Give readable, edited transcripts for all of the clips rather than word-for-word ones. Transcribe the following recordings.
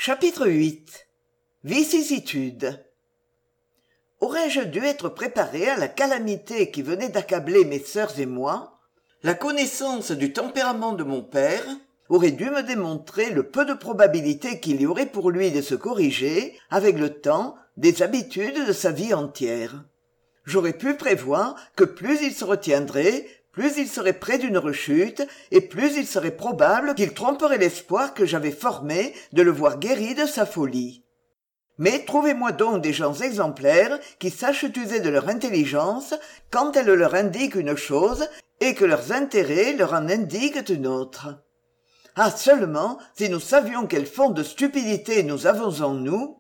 Chapitre 8 Vicissitudes. Aurais-je dû être préparé à la calamité qui venait d'accabler mes sœurs et moi? La connaissance du tempérament de mon père aurait dû me démontrer le peu de probabilité qu'il y aurait pour lui de se corriger, avec le temps, des habitudes de sa vie entière. J'aurais pu prévoir que plus il se retiendrait, plus il serait près d'une rechute, et plus il serait probable qu'il tromperait l'espoir que j'avais formé de le voir guéri de sa folie. Mais trouvez-moi donc des gens exemplaires qui sachent user de leur intelligence quand elle leur indique une chose et que leurs intérêts leur en indiquent une autre. Ah, seulement, si nous savions quel fond de stupidité nous avons en nous.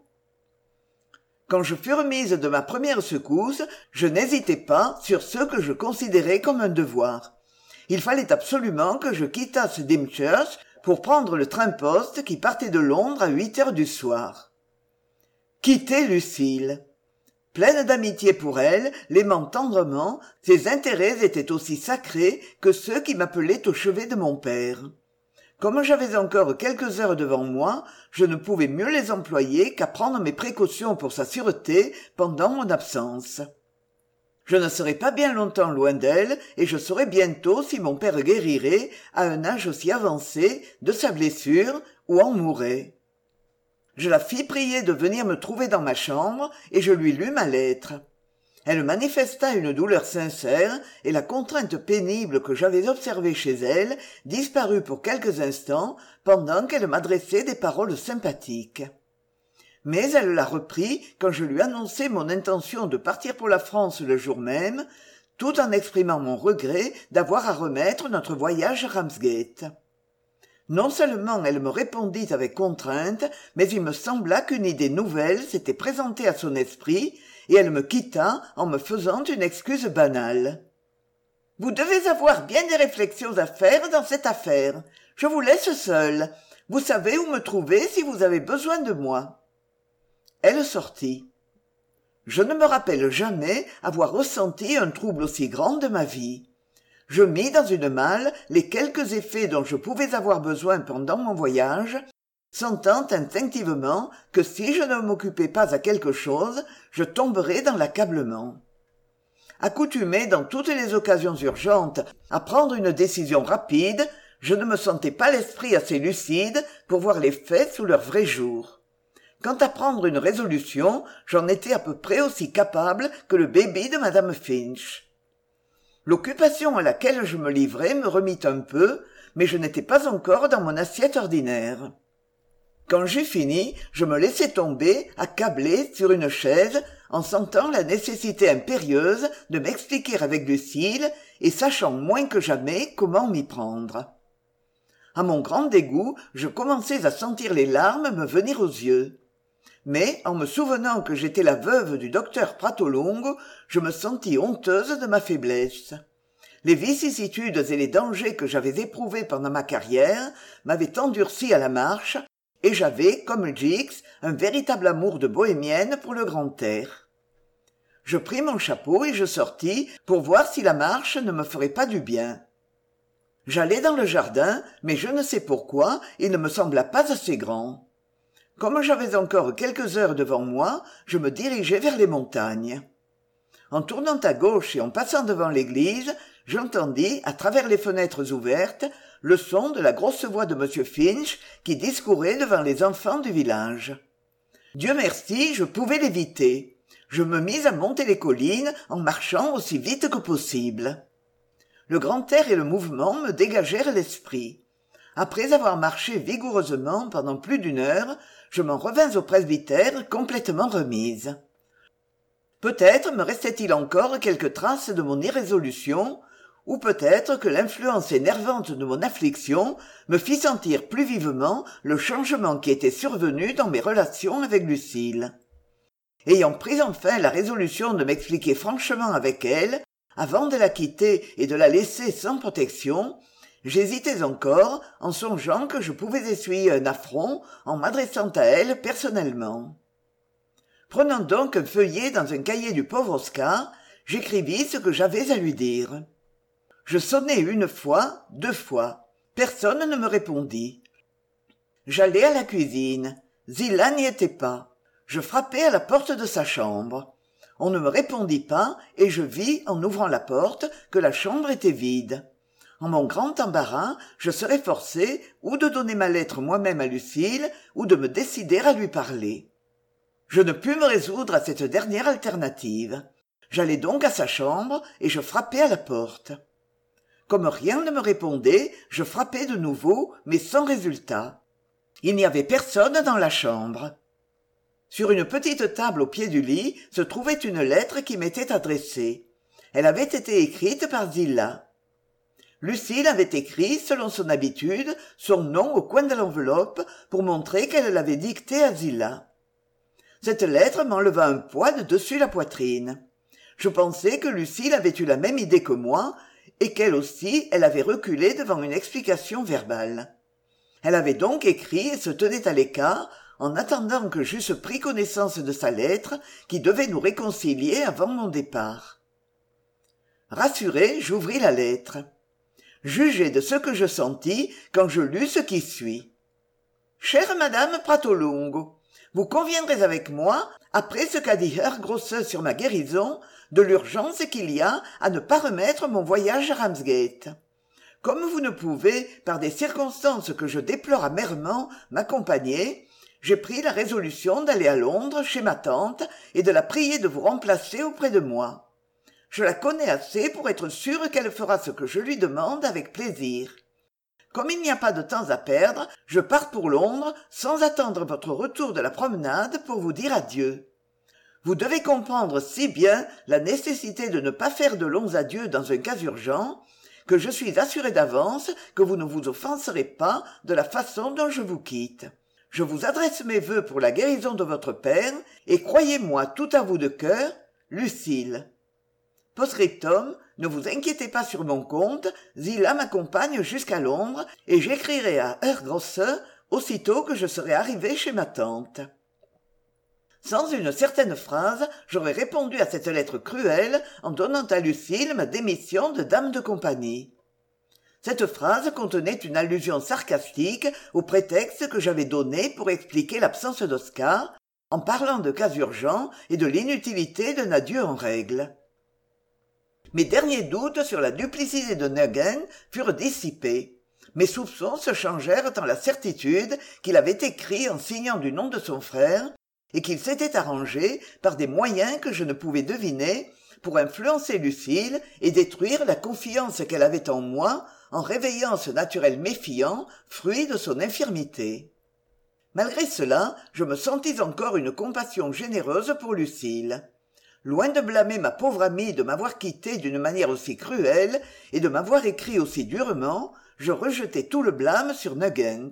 Quand je fus remise de ma première secousse, je n'hésitai pas sur ce que je considérais comme un devoir. Il fallait absolument que je quittasse Dymchurch pour prendre le train-post qui partait de Londres à 8 heures du soir. Quitter Lucille. Pleine d'amitié pour elle, l'aimant tendrement, ses intérêts étaient aussi sacrés que ceux qui m'appelaient au chevet de mon père. Comme j'avais encore quelques heures devant moi, je ne pouvais mieux les employer qu'à prendre mes précautions pour sa sûreté pendant mon absence. Je ne serais pas bien longtemps loin d'elle, et je saurais bientôt si mon père guérirait, à un âge aussi avancé, de sa blessure, ou en mourrait. Je la fis prier de venir me trouver dans ma chambre, et je lui lus ma lettre. Elle manifesta une douleur sincère, et la contrainte pénible que j'avais observée chez elle disparut pour quelques instants pendant qu'elle m'adressait des paroles sympathiques. Mais elle la reprit quand je lui annonçai mon intention de partir pour la France le jour même, tout en exprimant mon regret d'avoir à remettre notre voyage à Ramsgate. Non seulement elle me répondit avec contrainte, mais il me sembla qu'une idée nouvelle s'était présentée à son esprit, et elle me quitta en me faisant une excuse banale. « Vous devez avoir bien des réflexions à faire dans cette affaire. Je vous laisse seule. Vous savez où me trouver si vous avez besoin de moi. » Elle sortit. Je ne me rappelle jamais avoir ressenti un trouble aussi grand de ma vie. Je mis dans une malle les quelques effets dont je pouvais avoir besoin pendant mon voyage, sentant instinctivement que si je ne m'occupais pas à quelque chose, je tomberais dans l'accablement. Accoutumé dans toutes les occasions urgentes à prendre une décision rapide, je ne me sentais pas l'esprit assez lucide pour voir les faits sous leur vrai jour. Quant à prendre une résolution, j'en étais à peu près aussi capable que le baby de Madame Finch. L'occupation à laquelle je me livrais me remit un peu, mais je n'étais pas encore dans mon assiette ordinaire. Quand j'eus fini, je me laissai tomber, accablé, sur une chaise, en sentant la nécessité impérieuse de m'expliquer avec Lucille et sachant moins que jamais comment m'y prendre. À mon grand dégoût, je commençais à sentir les larmes me venir aux yeux. Mais, en me souvenant que j'étais la veuve du docteur Pratolungo, je me sentis honteuse de ma faiblesse. Les vicissitudes et les dangers que j'avais éprouvés pendant ma carrière m'avaient endurci à la marche, et j'avais, comme Jix, un véritable amour de bohémienne pour le grand air. Je pris mon chapeau et je sortis pour voir si la marche ne me ferait pas du bien. J'allai dans le jardin, mais je ne sais pourquoi, il ne me sembla pas assez grand. Comme j'avais encore quelques heures devant moi, je me dirigeai vers les montagnes. En tournant à gauche et en passant devant l'église, j'entendis, à travers les fenêtres ouvertes, le son de la grosse voix de M. Finch qui discourait devant les enfants du village. Dieu merci, je pouvais l'éviter. Je me mis à monter les collines en marchant aussi vite que possible. Le grand air et le mouvement me dégagèrent l'esprit. Après avoir marché vigoureusement pendant plus d'1 heure, je m'en revins au presbytère complètement remise. Peut-être me restait-il encore quelques traces de mon irrésolution, ou peut-être que l'influence énervante de mon affliction me fit sentir plus vivement le changement qui était survenu dans mes relations avec Lucille. Ayant pris enfin la résolution de m'expliquer franchement avec elle, avant de la quitter et de la laisser sans protection, j'hésitais encore en songeant que je pouvais essuyer un affront en m'adressant à elle personnellement. Prenant donc un feuillet dans un cahier du pauvre Oscar, j'écrivis ce que j'avais à lui dire. Je sonnai 1 fois, 2 fois. Personne ne me répondit. J'allai à la cuisine. Zillah n'y était pas. Je frappai à la porte de sa chambre. On ne me répondit pas, et je vis, en ouvrant la porte, que la chambre était vide. En mon grand embarras, je serais forcé ou de donner ma lettre moi-même à Lucile, ou de me décider à lui parler. Je ne pus me résoudre à cette dernière alternative. J'allai donc à sa chambre, et je frappai à la porte. Comme rien ne me répondait, je frappai de nouveau, mais sans résultat. Il n'y avait personne dans la chambre. Sur une petite table au pied du lit se trouvait une lettre qui m'était adressée. Elle avait été écrite par Zillah. Lucile avait écrit, selon son habitude, son nom au coin de l'enveloppe pour montrer qu'elle l'avait dicté à Zillah. Cette lettre m'enleva un poids de dessus la poitrine. Je pensais que Lucile avait eu la même idée que moi, et qu'elle aussi, elle avait reculé devant une explication verbale. Elle avait donc écrit et se tenait à l'écart, en attendant que j'eusse pris connaissance de sa lettre, qui devait nous réconcilier avant mon départ. Rassuré, j'ouvris la lettre. Jugez de ce que je sentis quand je lus ce qui suit. Chère Madame Pratolungo, vous conviendrez avec moi, après ce qu'a dit Herr Grosse sur ma guérison, de l'urgence qu'il y a à ne pas remettre mon voyage à Ramsgate. Comme vous ne pouvez, par des circonstances que je déplore amèrement, m'accompagner, j'ai pris la résolution d'aller à Londres chez ma tante et de la prier de vous remplacer auprès de moi. Je la connais assez pour être sûre qu'elle fera ce que je lui demande avec plaisir. Comme il n'y a pas de temps à perdre, je pars pour Londres sans attendre votre retour de la promenade pour vous dire adieu. Vous devez comprendre si bien la nécessité de ne pas faire de longs adieux dans un cas urgent, que je suis assuré d'avance que vous ne vous offenserez pas de la façon dont je vous quitte. Je vous adresse mes vœux pour la guérison de votre père, et croyez-moi tout à vous de cœur, Lucile. Post-scriptum, ne vous inquiétez pas sur mon compte, Zillah m'accompagne jusqu'à Londres, et j'écrirai à Herr Grosse aussitôt que je serai arrivé chez ma tante. Sans une certaine phrase, j'aurais répondu à cette lettre cruelle en donnant à Lucile ma démission de dame de compagnie. Cette phrase contenait une allusion sarcastique au prétexte que j'avais donné pour expliquer l'absence d'Oscar, en parlant de cas urgents et de l'inutilité d'un adieu en règle. Mes derniers doutes sur la duplicité de Nugent furent dissipés. Mes soupçons se changèrent en la certitude qu'il avait écrit en signant du nom de son frère et qu'il s'était arrangé, par des moyens que je ne pouvais deviner, pour influencer Lucile et détruire la confiance qu'elle avait en moi en réveillant ce naturel méfiant, fruit de son infirmité. Malgré cela, je me sentis encore une compassion généreuse pour Lucile. Loin de blâmer ma pauvre amie de m'avoir quitté d'une manière aussi cruelle et de m'avoir écrit aussi durement, je rejetai tout le blâme sur Nugent.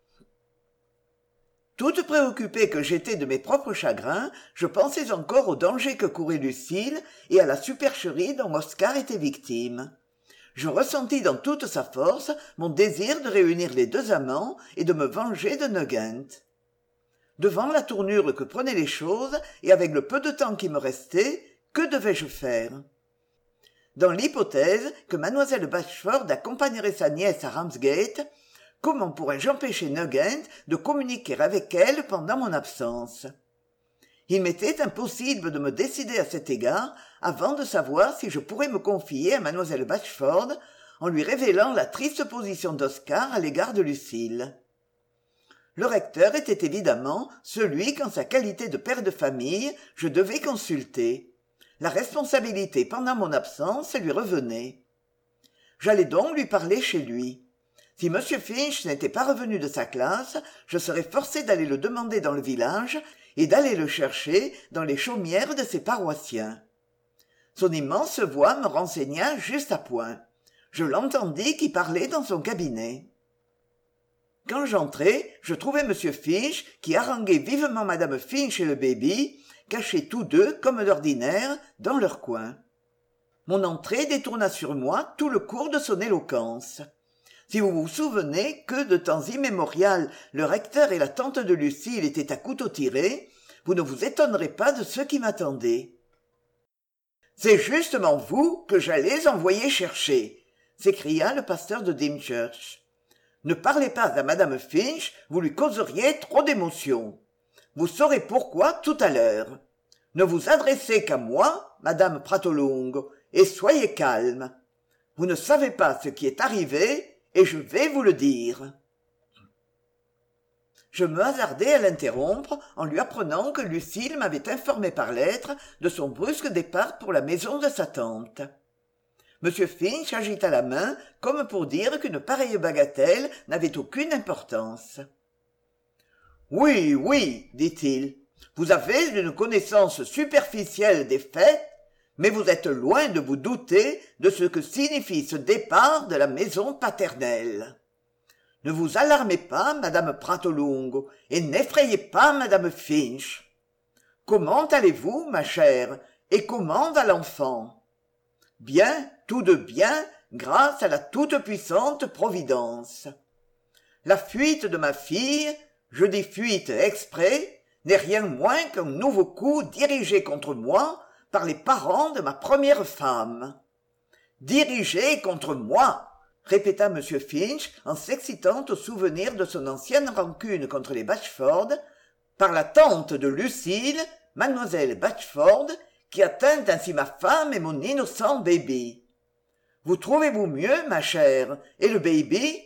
Toute préoccupée que j'étais de mes propres chagrins, je pensais encore au danger que courait Lucile et à la supercherie dont Oscar était victime. Je ressentis dans toute sa force mon désir de réunir les deux amants et de me venger de Nugent. Devant la tournure que prenaient les choses, et avec le peu de temps qui me restait, que devais-je faire? Dans l'hypothèse que mademoiselle Bashford accompagnerait sa nièce à Ramsgate, comment pourrais-je empêcher Nugent de communiquer avec elle pendant mon absence? Il m'était impossible de me décider à cet égard avant de savoir si je pourrais me confier à mademoiselle Bashford en lui révélant la triste position d'Oscar à l'égard de Lucile. Le recteur était évidemment celui qu'en sa qualité de père de famille je devais consulter. La responsabilité pendant mon absence lui revenait. J'allais donc lui parler chez lui. Si M. Finch n'était pas revenu de sa classe, je serais forcé d'aller le demander dans le village et d'aller le chercher dans les chaumières de ses paroissiens. Son immense voix me renseigna juste à point. Je l'entendis qui parlait dans son cabinet. Quand j'entrai, je trouvai M. Finch qui haranguait vivement Mme Finch et le baby, cachés tous deux, comme d'ordinaire, dans leur coin. Mon entrée détourna sur moi tout le cours de son éloquence. Si vous vous souvenez que, de temps immémorial, le recteur et la tante de Lucile étaient à couteau tiré, vous ne vous étonnerez pas de ce qui m'attendait. « C'est justement vous que j'allais envoyer chercher !» s'écria le pasteur de Dymchurch. Ne parlez pas à madame Finch, vous lui causeriez trop d'émotion. Vous saurez pourquoi tout à l'heure. Ne vous adressez qu'à moi, madame Pratolungo, et soyez calme. Vous ne savez pas ce qui est arrivé, et je vais vous le dire. » Je me hasardai à l'interrompre en lui apprenant que Lucille m'avait informé par lettre de son brusque départ pour la maison de sa tante. M. Finch agita la main comme pour dire qu'une pareille bagatelle n'avait aucune importance. « Oui, oui, dit-il, vous avez une connaissance superficielle des faits, mais vous êtes loin de vous douter de ce que signifie ce départ de la maison paternelle. Ne vous alarmez pas, madame Pratolungo, et n'effrayez pas madame Finch. Comment allez-vous, ma chère, et comment va l'enfant? Bien, tout de bien, grâce à la toute-puissante Providence. La fuite de ma fille, je dis fuite exprès, n'est rien moins qu'un nouveau coup dirigé contre moi par les parents de ma première femme. Dirigé contre moi, répéta M. Finch en s'excitant au souvenir de son ancienne rancune contre les Batchford, par la tante de Lucille, mademoiselle Batchford, qui atteint ainsi ma femme et mon innocent baby. Vous trouvez-vous mieux, ma chère, et le baby?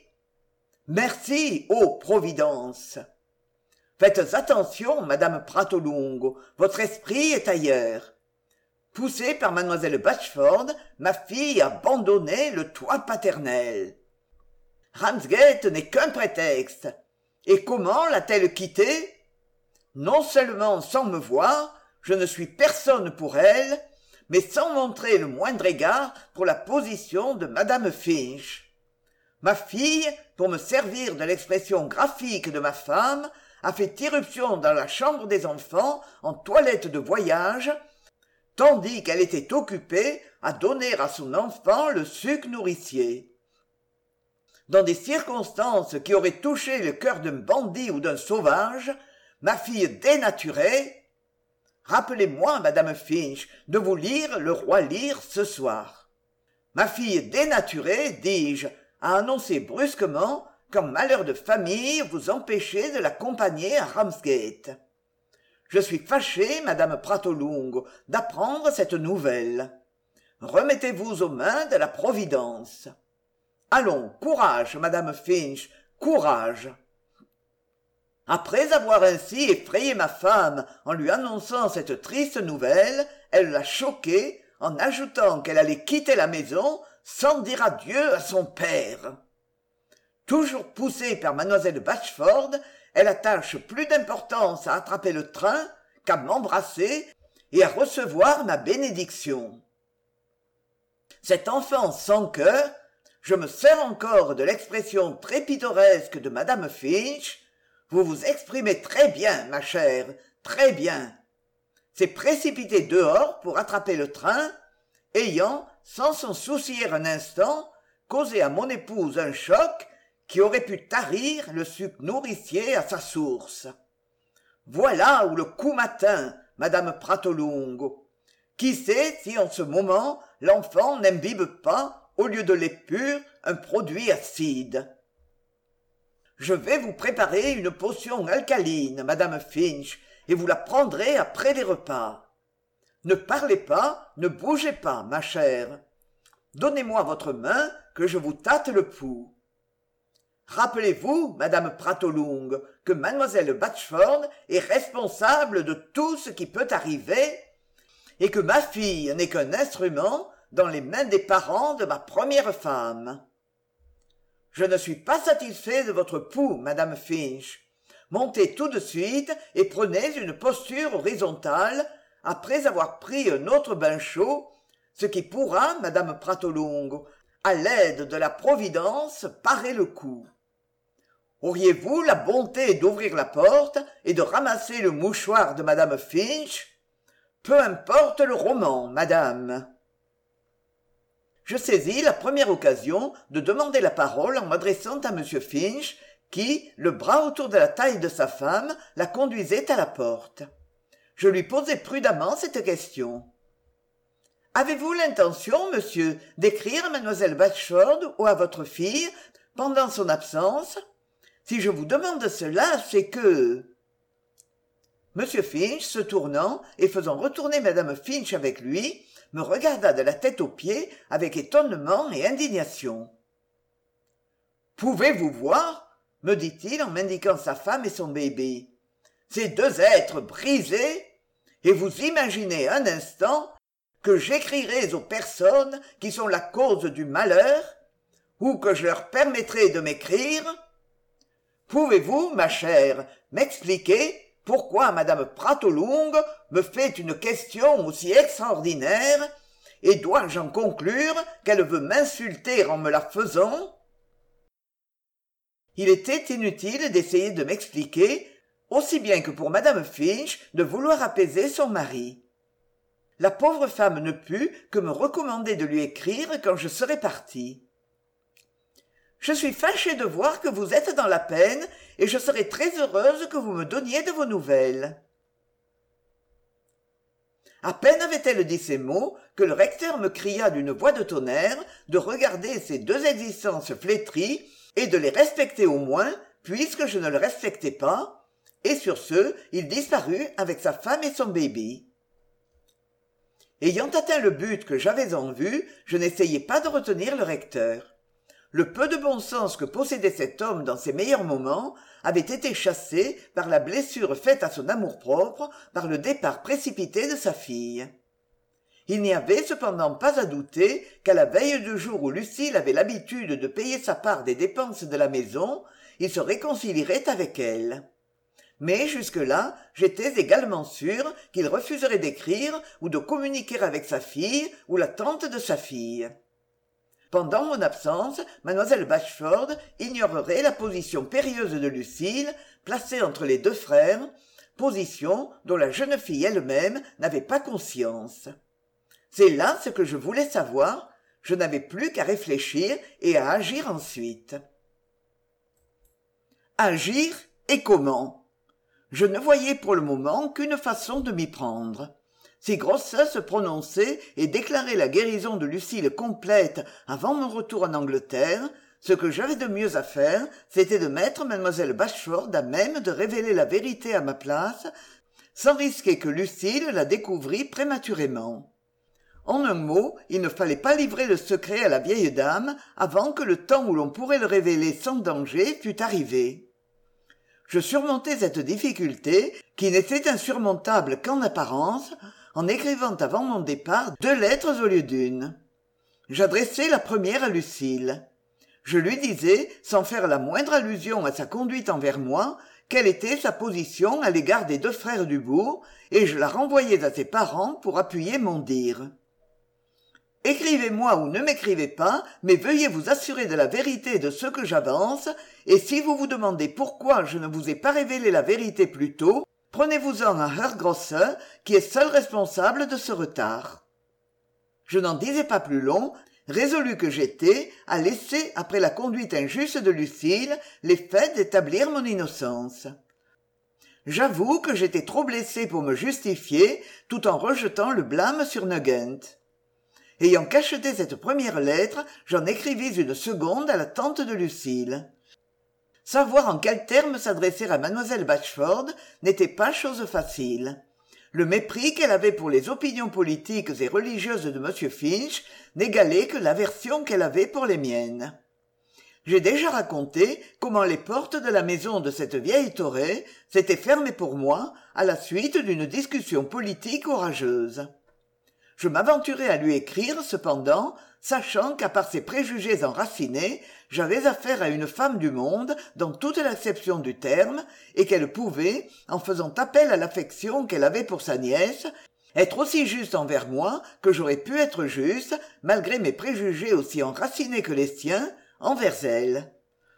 Merci, ô Providence! Faites attention, madame Pratolungo, votre esprit est ailleurs. Poussée par mademoiselle Batchford, ma fille a abandonné le toit paternel. Ramsgate n'est qu'un prétexte. Et comment l'a-t-elle quitté? Non seulement sans me voir, je ne suis personne pour elle, mais sans montrer le moindre égard pour la position de madame Finch. Ma fille, pour me servir de l'expression graphique de ma femme, a fait irruption dans la chambre des enfants en toilette de voyage, tandis qu'elle était occupée à donner à son enfant le suc nourricier. Dans des circonstances qui auraient touché le cœur d'un bandit ou d'un sauvage, ma fille dénaturée... Rappelez-moi, madame Finch, de vous lire Le Roi Lear ce soir. Ma fille dénaturée, dis-je, a annoncé brusquement qu'en malheur de famille vous empêchez de l'accompagner à Ramsgate. Je suis fâché, madame Pratolungo, d'apprendre cette nouvelle. Remettez-vous aux mains de la Providence. Allons, courage, madame Finch, courage. Après avoir ainsi effrayé ma femme en lui annonçant cette triste nouvelle, elle l'a choquée en ajoutant qu'elle allait quitter la maison sans dire adieu à son père. Toujours poussée par mademoiselle Batchford, elle attache plus d'importance à attraper le train qu'à m'embrasser et à recevoir ma bénédiction. Cet enfant sans cœur, je me sers encore de l'expression très pittoresque de madame Finch. Vous vous exprimez très bien, ma chère, très bien. S'est précipité dehors pour attraper le train, ayant, sans s'en soucier un instant, causé à mon épouse un choc qui aurait pu tarir le suc nourricier à sa source. Voilà où le coup m'atteint, madame Pratolungo. Qui sait si en ce moment l'enfant n'imbibe pas, au lieu de lait pur, un produit acide. Je vais vous préparer une potion alcaline, madame Finch, et vous la prendrez après les repas. Ne parlez pas, ne bougez pas, ma chère. Donnez-moi votre main, que je vous tâte le pouls. Rappelez-vous, madame Pratolungo, que mademoiselle Batchford est responsable de tout ce qui peut arriver, et que ma fille n'est qu'un instrument dans les mains des parents de ma première femme. Je ne suis pas satisfait de votre pouls, madame Finch. Montez tout de suite et prenez une posture horizontale après avoir pris un autre bain chaud, ce qui pourra, madame Pratolungo, à l'aide de la Providence, parer le coup. Auriez-vous la bonté d'ouvrir la porte et de ramasser le mouchoir de madame Finch? Peu importe le roman, madame. Je saisis la première occasion de demander la parole en m'adressant à M. Finch, qui, le bras autour de la taille de sa femme, la conduisait à la porte. Je lui posai prudemment cette question. « Avez-vous l'intention, monsieur, d'écrire à mademoiselle Batchford ou à votre fille pendant son absence. Si je vous demande cela, c'est que... M. Finch, se tournant et faisant retourner Mme Finch avec lui, me regarda de la tête aux pieds avec étonnement et indignation. « Pouvez-vous voir, me dit-il en m'indiquant sa femme et son bébé, ces deux êtres brisés, et vous imaginez un instant que j'écrirai aux personnes qui sont la cause du malheur, ou que je leur permettrai de m'écrire? Pouvez-vous, ma chère, m'expliquer pourquoi Madame Pratolungo me fait une question aussi extraordinaire, et dois-je en conclure qu'elle veut m'insulter en me la faisant? » Il était inutile d'essayer de m'expliquer, aussi bien que pour Madame Finch de vouloir apaiser son mari. La pauvre femme ne put que me recommander de lui écrire quand je serais partie. « Je suis fâchée de voir que vous êtes dans la peine, et je serais très heureuse que vous me donniez de vos nouvelles. » À peine avait-elle dit ces mots que le recteur me cria d'une voix de tonnerre de regarder ces deux existences flétries et de les respecter au moins, puisque je ne le respectais pas, et sur ce, il disparut avec sa femme et son bébé. Ayant atteint le but que j'avais en vue, je n'essayai pas de retenir le recteur. Le peu de bon sens que possédait cet homme dans ses meilleurs moments avait été chassé par la blessure faite à son amour-propre par le départ précipité de sa fille. Il n'y avait cependant pas à douter qu'à la veille du jour où Lucille avait l'habitude de payer sa part des dépenses de la maison, il se réconcilierait avec elle. Mais jusque-là, j'étais également sûr qu'il refuserait d'écrire ou de communiquer avec sa fille ou la tante de sa fille. Pendant mon absence, mademoiselle Bashford ignorerait la position périlleuse de Lucille, placée entre les deux frères, position dont la jeune fille elle-même n'avait pas conscience. C'est là ce que je voulais savoir, je n'avais plus qu'à réfléchir et à agir ensuite. Agir et comment? Je ne voyais pour le moment qu'une façon de m'y prendre. Si Grosset se prononçait et déclarait la guérison de Lucille complète avant mon retour en Angleterre, ce que j'avais de mieux à faire, c'était de mettre mademoiselle Bashford à même de révéler la vérité à ma place, sans risquer que Lucille la découvrît prématurément. En un mot, il ne fallait pas livrer le secret à la vieille dame avant que le temps où l'on pourrait le révéler sans danger fût arrivé. Je surmontai cette difficulté, qui n'était insurmontable qu'en apparence, en écrivant avant mon départ 2 lettres au lieu d'une. J'adressai la première à Lucille. Je lui disais, sans faire la moindre allusion à sa conduite envers moi, quelle était sa position à l'égard des 2 frères Dubourg, et je la renvoyais à ses parents pour appuyer mon dire. Écrivez-moi ou ne m'écrivez pas, mais veuillez vous assurer de la vérité de ce que j'avance, et si vous vous demandez pourquoi je ne vous ai pas révélé la vérité plus tôt, prenez-vous-en à Herr Grosser, qui est seul responsable de ce retard. Je n'en disais pas plus long, résolu que j'étais à laisser, après la conduite injuste de Lucille, les faits d'établir mon innocence. J'avoue que j'étais trop blessé pour me justifier, tout en rejetant le blâme sur Nugent. Ayant cacheté cette première lettre, j'en écrivis une seconde à la tante de Lucille. Savoir en quels termes s'adresser à mademoiselle Bashford n'était pas chose facile. Le mépris qu'elle avait pour les opinions politiques et religieuses de M. Finch n'égalait que l'aversion qu'elle avait pour les miennes. J'ai déjà raconté comment les portes de la maison de cette vieille Torrey s'étaient fermées pour moi à la suite d'une discussion politique orageuse. Je m'aventurai à lui écrire, cependant, sachant qu'à part ses préjugés enracinés, j'avais affaire à une femme du monde dans toute l'acception du terme, et qu'elle pouvait, en faisant appel à l'affection qu'elle avait pour sa nièce, être aussi juste envers moi que j'aurais pu être juste, malgré mes préjugés aussi enracinés que les siens, envers elle.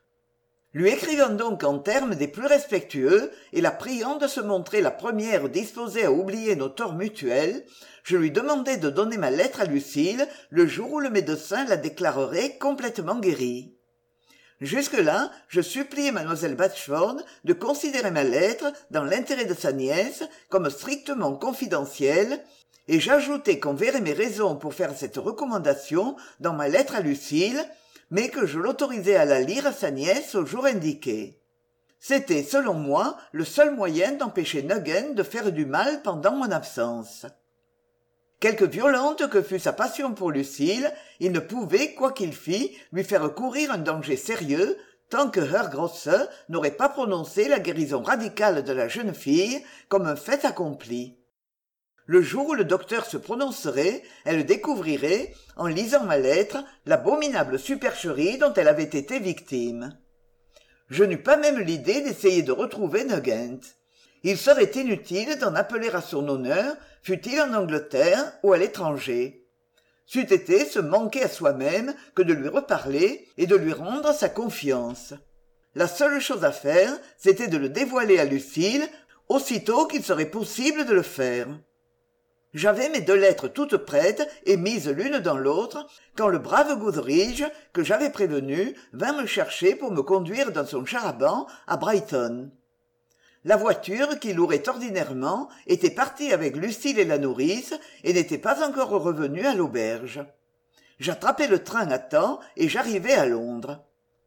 Lui écrivant donc en termes des plus respectueux et la priant de se montrer la première disposée à oublier nos torts mutuels, je lui demandai de donner ma lettre à Lucille le jour où le médecin la déclarerait complètement guérie. Jusque-là, je suppliai mademoiselle Bashford de considérer ma lettre, dans l'intérêt de sa nièce, comme strictement confidentielle, et j'ajoutai qu'on verrait mes raisons pour faire cette recommandation dans ma lettre à Lucille, mais que je l'autorisais à la lire à sa nièce au jour indiqué. C'était, selon moi, le seul moyen d'empêcher Nugent de faire du mal pendant mon absence. Quelque violente que fût sa passion pour Lucille, il ne pouvait, quoi qu'il fît, lui faire courir un danger sérieux, tant que Herr Grosse n'aurait pas prononcé la guérison radicale de la jeune fille comme un fait accompli. Le jour où le docteur se prononcerait, elle découvrirait, en lisant ma lettre, l'abominable supercherie dont elle avait été victime. Je n'eus pas même l'idée d'essayer de retrouver Nugent. Il serait inutile d'en appeler à son honneur, fût-il en Angleterre ou à l'étranger. C'eût été se manquer à soi-même que de lui reparler et de lui rendre sa confiance. La seule chose à faire, c'était de le dévoiler à Lucille, aussitôt qu'il serait possible de le faire. J'avais mes 2 lettres toutes prêtes et mises l'une dans l'autre, quand le brave Goodrich, que j'avais prévenu, vint me chercher pour me conduire dans son char-à-banc à Brighton. La voiture qu'il louerait ordinairement était partie avec Lucille et la nourrice et n'était pas encore revenue à l'auberge. J'attrapai le train à temps et j'arrivai à Londres.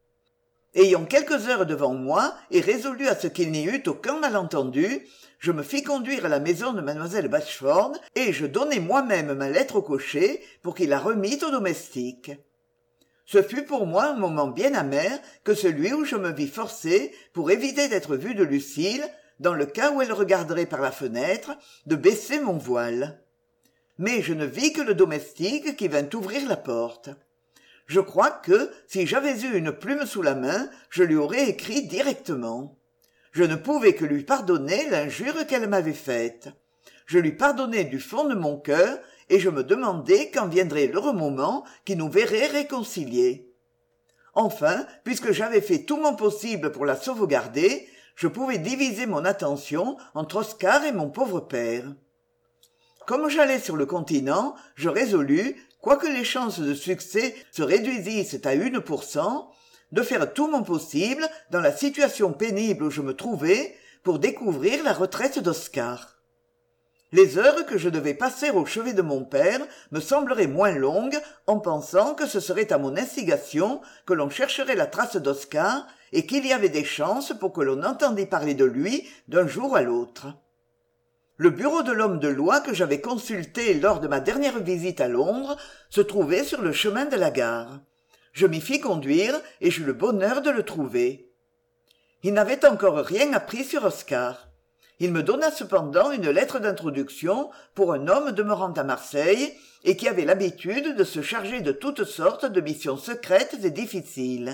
Ayant quelques heures devant moi et résolu à ce qu'il n'y eût aucun malentendu, je me fis conduire à la maison de mademoiselle Bashford et je donnai moi-même ma lettre au cocher pour qu'il la remît au domestique. Ce fut pour moi un moment bien amer que celui où je me vis forcé, pour éviter d'être vu de Lucille, dans le cas où elle regarderait par la fenêtre, de baisser mon voile. Mais je ne vis que le domestique qui vint ouvrir la porte. Je crois que, si j'avais eu une plume sous la main, je lui aurais écrit directement. Je ne pouvais que lui pardonner l'injure qu'elle m'avait faite. Je lui pardonnais du fond de mon cœur, et je me demandais quand viendrait l'heureux moment qui nous verrait réconciliés. Enfin, puisque j'avais fait tout mon possible pour la sauvegarder, je pouvais diviser mon attention entre Oscar et mon pauvre père. Comme j'allais sur le continent, je résolus, quoique les chances de succès se réduisissent à 1%, de faire tout mon possible, dans la situation pénible où je me trouvais, pour découvrir la retraite d'Oscar. Les heures que je devais passer au chevet de mon père me sembleraient moins longues en pensant que ce serait à mon instigation que l'on chercherait la trace d'Oscar et qu'il y avait des chances pour que l'on entendît parler de lui d'un jour à l'autre. Le bureau de l'homme de loi que j'avais consulté lors de ma dernière visite à Londres se trouvait sur le chemin de la gare. Je m'y fis conduire et j'eus le bonheur de le trouver. Il n'avait encore rien appris sur Oscar. Il me donna cependant une lettre d'introduction pour un homme demeurant à Marseille et qui avait l'habitude de se charger de toutes sortes de missions secrètes et difficiles.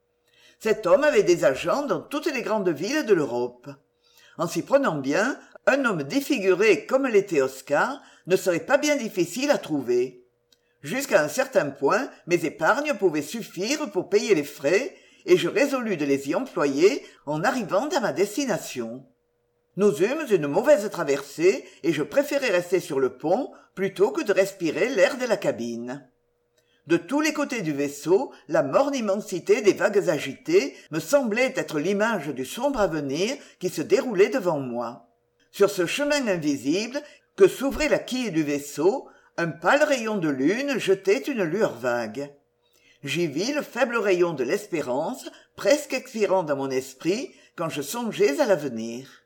Cet homme avait des agents dans toutes les grandes villes de l'Europe. En s'y prenant bien, un homme défiguré comme l'était Oscar ne serait pas bien difficile à trouver. Jusqu'à un certain point, mes épargnes pouvaient suffire pour payer les frais, et je résolus de les y employer en arrivant à ma destination. Nous eûmes une mauvaise traversée, et je préférai rester sur le pont plutôt que de respirer l'air de la cabine. De tous les côtés du vaisseau, la morne immensité des vagues agitées me semblait être l'image du sombre avenir qui se déroulait devant moi. Sur ce chemin invisible, que s'ouvrait la quille du vaisseau, un pâle rayon de lune jetait une lueur vague. J'y vis le faible rayon de l'espérance, presque expirant dans mon esprit, quand je songeais à l'avenir.